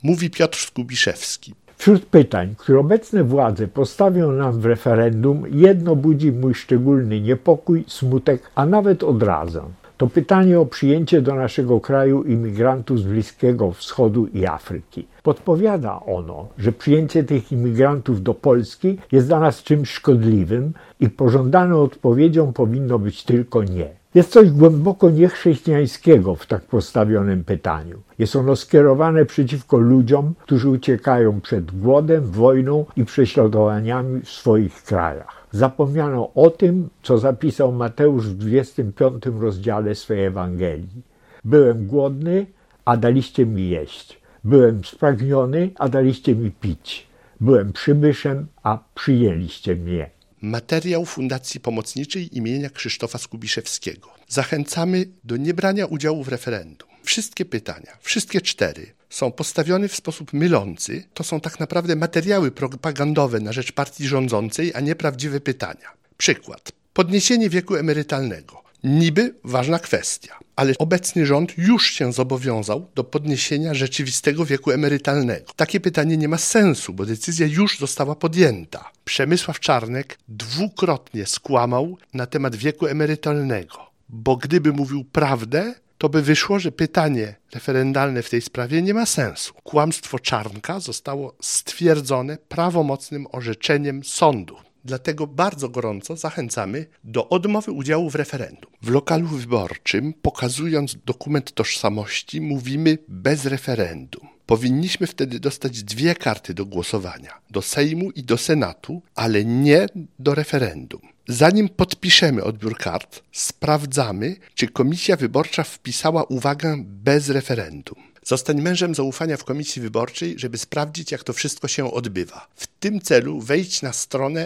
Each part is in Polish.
Mówi Piotr Skubiszewski. Wśród pytań, które obecne władze postawią nam w referendum, jedno budzi mój szczególny niepokój, smutek, a nawet odrazę. To pytanie o przyjęcie do naszego kraju imigrantów z Bliskiego Wschodu i Afryki. Podpowiada ono, że przyjęcie tych imigrantów do Polski jest dla nas czymś szkodliwym i pożądaną odpowiedzią powinno być tylko nie. Jest coś głęboko niechrześcijańskiego w tak postawionym pytaniu. Jest ono skierowane przeciwko ludziom, którzy uciekają przed głodem, wojną i prześladowaniami w swoich krajach. Zapomniano o tym, co zapisał Mateusz w 25 rozdziale swej Ewangelii. Byłem głodny, a daliście mi jeść. Byłem spragniony, a daliście mi pić. Byłem przybyszem, a przyjęliście mnie. Materiał Fundacji Pomocniczej imienia Krzysztofa Skubiszewskiego. Zachęcamy do niebrania udziału w referendum. Wszystkie pytania, wszystkie 4, są postawione w sposób mylący. To są tak naprawdę materiały propagandowe na rzecz partii rządzącej, a nie prawdziwe pytania. Przykład. Podniesienie wieku emerytalnego. Niby ważna kwestia, ale obecny rząd już się zobowiązał do podniesienia rzeczywistego wieku emerytalnego. Takie pytanie nie ma sensu, bo decyzja już została podjęta. Przemysław Czarnek dwukrotnie skłamał na temat wieku emerytalnego, bo gdyby mówił prawdę, to by wyszło, że pytanie referendalne w tej sprawie nie ma sensu. Kłamstwo Czarnka zostało stwierdzone prawomocnym orzeczeniem sądu. Dlatego bardzo gorąco zachęcamy do odmowy udziału w referendum. W lokalu wyborczym, pokazując dokument tożsamości, mówimy bez referendum. Powinniśmy wtedy dostać 2 karty do głosowania, do Sejmu i do Senatu, ale nie do referendum. Zanim podpiszemy odbiór kart, sprawdzamy, czy komisja wyborcza wpisała uwagę bez referendum. Zostań mężem zaufania w komisji wyborczej, żeby sprawdzić, jak to wszystko się odbywa. W tym celu wejdź na stronę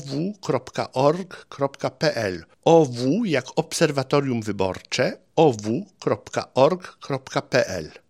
ow.org.pl. OW jak Obserwatorium Wyborcze, ow.org.pl.